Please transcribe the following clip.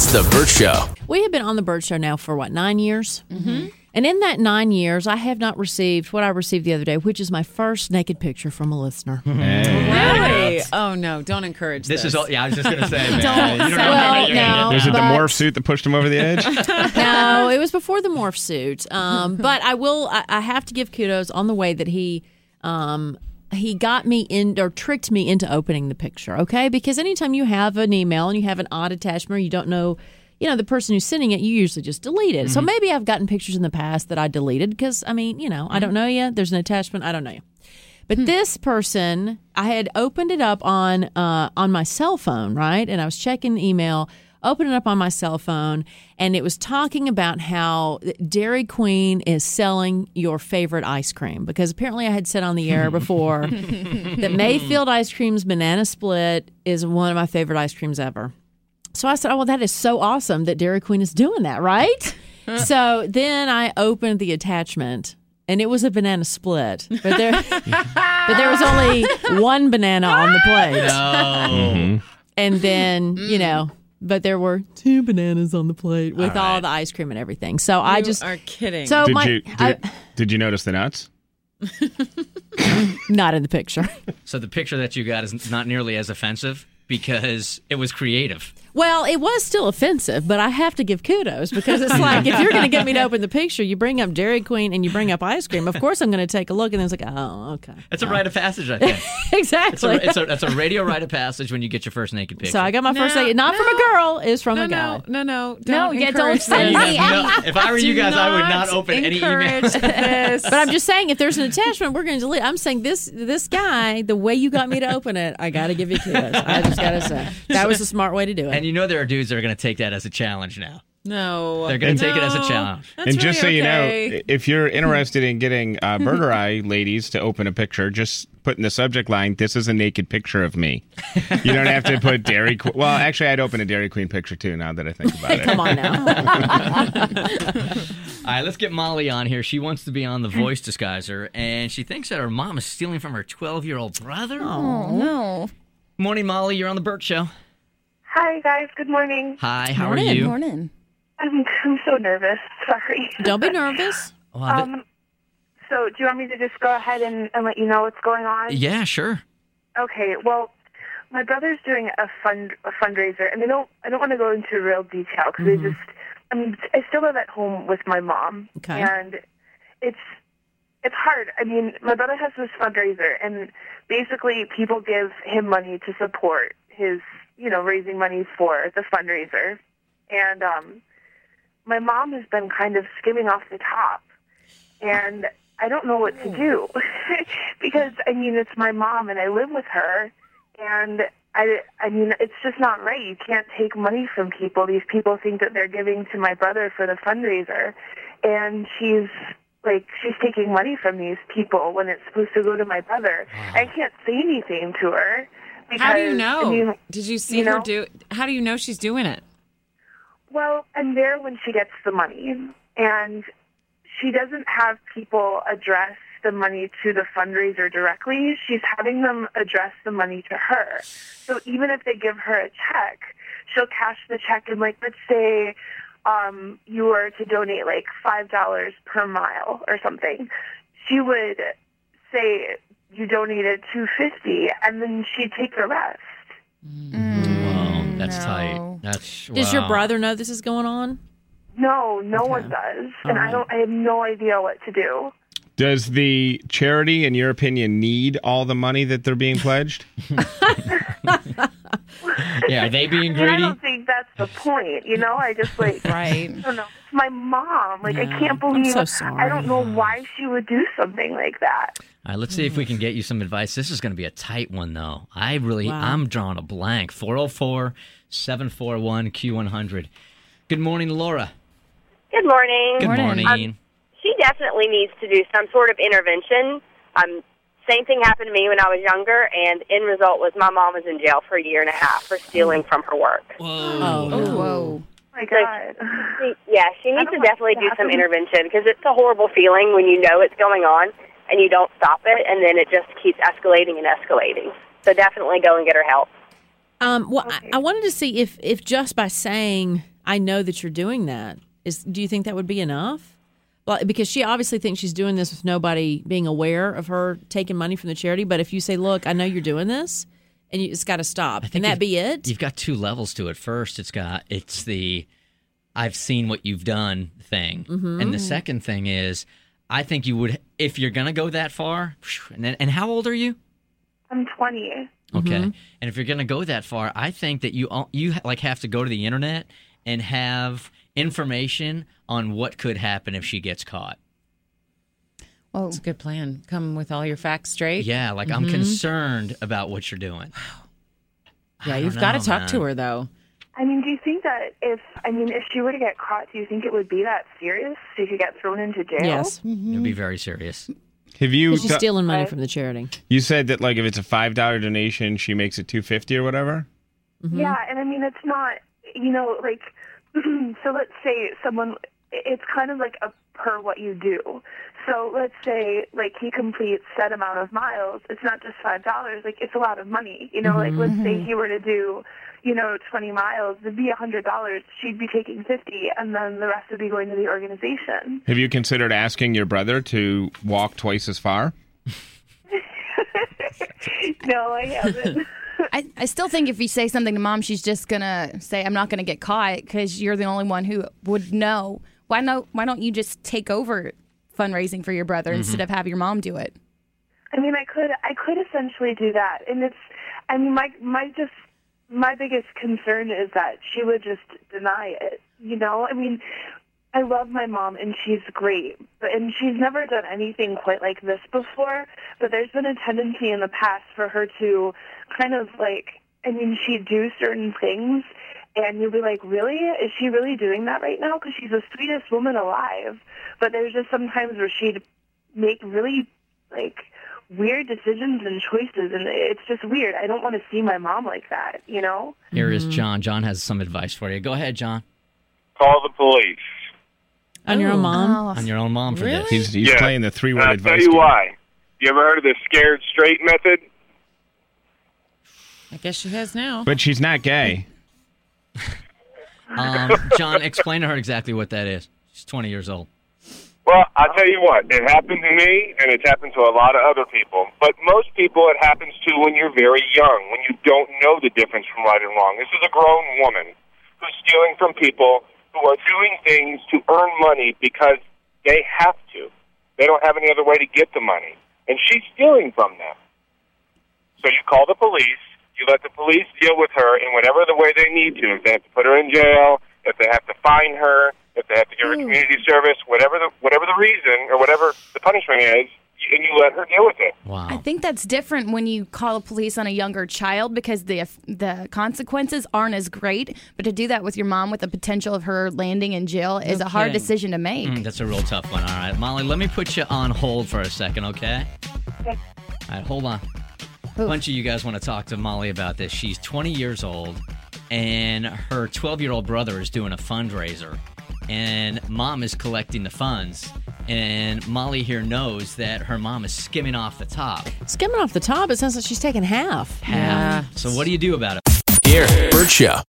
It's The Burt Show. We have been on The Burt Show now for, 9 years? Mm-hmm. And in that 9 years, I have not received what I received the other day, which is my first naked picture from a listener. Really? Oh, no. Don't encourage this. Is all, I was just going to say, man. Don't. You don't know how many No, Is it the morph suit that pushed him over the edge? No, it was before the morph suit. But I have to give kudos on the way that he got me in or tricked me into opening the picture, okay? Because anytime you have an email and you have an odd attachment or you don't know, the person who's sending it, you usually just delete it. Mm-hmm. So maybe I've gotten pictures in the past that I deleted because, I don't know you. There's an attachment. I don't know you. But this person, I had opened it up on my cell phone, right? And I was checking the email, opened it up on my cell phone, and it was talking about how Dairy Queen is selling your favorite ice cream. Because apparently I had said on the air before that Mayfield Ice Cream's Banana Split is one of my favorite ice creams ever. So I said, oh, well, that is so awesome that Dairy Queen is doing that, right? So then I opened the attachment, and it was a banana split. But there was only one banana on the plate. No. And then, but there were 2 bananas on the plate with all the ice cream and everything. So You are kidding. So Did you notice the nuts? not in the picture. So the picture that you got is not nearly as offensive because it was creative. Well, it was still offensive, but I have to give kudos because it's like if you're going to get me to open the picture, you bring up Dairy Queen and you bring up ice cream. Of course, I'm going to take a look, and then it's like, oh, okay. It's a rite of passage, I think. Exactly. It's a radio rite of passage when you get your first naked picture. So I got my first naked, not from a girl, it's from a guy. No. Don't send me. If I were you guys, I would not open any emails. This. But I'm just saying, if there's an attachment, we're going to delete. I'm saying this guy, the way you got me to open it, I got to give you kudos. I just got to say that was a smart way to do it. And there are dudes that are going to take that as a challenge now. No. They're going to take it as a challenge. That's And just really so okay. you know, if you're interested in getting Burger Eye ladies to open a picture, just put in the subject line, "This is a naked picture of me." You don't have to put Dairy Queen. Well, actually, I'd open a Dairy Queen picture too. Now that I think about it. Come on now. All right, let's get Molly on here. She wants to be on The Voice Disguiser, and she thinks that her mom is stealing from her 12-year-old brother. Oh, no. Morning, Molly. You're on The Burt Show. Hi, guys. Good morning. Hi, how are you? Morning. I'm so nervous. Sorry. Don't be nervous. So do you want me to just go ahead and let you know what's going on? Yeah, sure. Okay. Well, my brother's doing a fundraiser, and I don't want to go into real detail because I still live at home with my mom. Okay. And it's hard. I mean, my brother has this fundraiser, and basically people give him money to support his, raising money for the fundraiser. And my mom has been kind of skimming off the top, and I don't know what to do because, it's my mom, and I live with her, and it's just not right. You can't take money from people. These people think that they're giving to my brother for the fundraiser, and she's taking money from these people when it's supposed to go to my brother. I can't say anything to her. Because, how do you know? Did you see her do? How do you know she's doing it? Well, I'm there when she gets the money, and she doesn't have people address the money to the fundraiser directly. She's having them address the money to her. So even if they give her a check, she'll cash the check, and let's say you were to donate $5 per mile or something, she would say you donated $2.50, and then she'd take the rest. Wow, that's tight. Does your brother know this is going on? No, no one does, and I have no idea what to do. Does the charity, in your opinion, need all the money that they're being pledged? Yeah, are they being greedy? I don't think that's the point. I just right. I don't know. It's my mom. I can't believe. I'm so sorry. I don't know why she would do something like that. All right, let's see if we can get you some advice. This is going to be a tight one, though. I'm drawing a blank. 404-741-Q100. Good morning, Laura. Good morning. Good morning. She definitely needs to do some sort of intervention. Same thing happened to me when I was younger, and end result was my mom was in jail for 1.5 years for stealing from her work. Whoa. Whoa. My God. She needs to definitely do some intervention because it's a horrible feeling when you know it's going on and you don't stop it, and then it just keeps escalating and escalating. So definitely go and get her help. I wanted to see if just by saying I know that you're doing that. Do you think that would be enough? Well, because she obviously thinks she's doing this with nobody being aware of her taking money from the charity. But if you say, look, I know you're doing this, and it's got to stop, can that be it? You've got two levels to it. First, it's the I've seen what you've done thing. Mm-hmm. And the second thing is, I think you would, if you're going to go that far, and how old are you? I'm 20. Okay. Mm-hmm. And if you're going to go that far, I think that you like have to go to the internet and have information on what could happen if she gets caught. Well, it's a good plan. Come with all your facts straight. Yeah, like I'm concerned about what you're doing. Yeah, you've got to talk to her, though. I mean, do you think that if she were to get caught, do you think it would be that serious? She could get thrown into jail? Yes. It'd be very serious. Have you? She's stealing money from the charity. You said that like if it's a $5 donation, she makes it $2.50 or whatever. Mm-hmm. Yeah, and I mean, it's not, like, so let's say it's kind of like a per what you do. So let's say, like, he completes set amount of miles. It's not just $5. Like, it's a lot of money. Like, let's say he were to do, 20 miles. It'd be $100. She'd be taking 50, and then the rest would be going to the organization. Have you considered asking your brother to walk twice as far? No, I haven't. I still think if you say something to Mom, she's just going to say, I'm not going to get caught because you're the only one who would know. Why don't you just take over fundraising for your brother instead of have your mom do it? I mean, I could essentially do that. And my biggest concern is that she would just deny it. I mean, I love my mom and she's great, and she's never done anything quite like this before, but there's been a tendency in the past for her to kind of she'd do certain things and you'd be like, really? Is she really doing that right now? Because she's the sweetest woman alive. But there's just sometimes where she'd make really, weird decisions and choices, and it's just weird. I don't want to see my mom like that, Here is John. John has some advice for you. Go ahead, John. Call the police. On your own mom? On your own mom for Really? this. He's playing the three-word I'll advice tell you game. why. You ever heard of the scared straight method? I guess she has now. But she's not gay. John, explain to her exactly what that is. She's 20 years old. Well, I'll tell you what. It happened to me, and it's happened to a lot of other people. But most people it happens to when you're very young, when you don't know the difference from right and wrong. This is a grown woman who's stealing from people who are doing things to earn money because they have to. They don't have any other way to get the money. And she's stealing from them. So you call the police. You let the police deal with her in whatever the way they need to. If they have to put her in jail, if they have to fine her, if they have to give her community service, whatever the reason or whatever the punishment is, and you let her deal with it. Wow. I think that's different when you call the police on a younger child because the consequences aren't as great. But to do that with your mom with the potential of her landing in jail is a hard decision to make. That's a real tough one. All right, Molly, let me put you on hold for a second, okay? Okay. All right, hold on. A bunch of you guys want to talk to Molly about this. She's 20 years old, and her 12-year-old brother is doing a fundraiser, and Mom is collecting the funds. And Molly here knows that her mom is skimming off the top. Skimming off the top, it sounds like she's taking half. So what do you do about it? Here, Bert Show.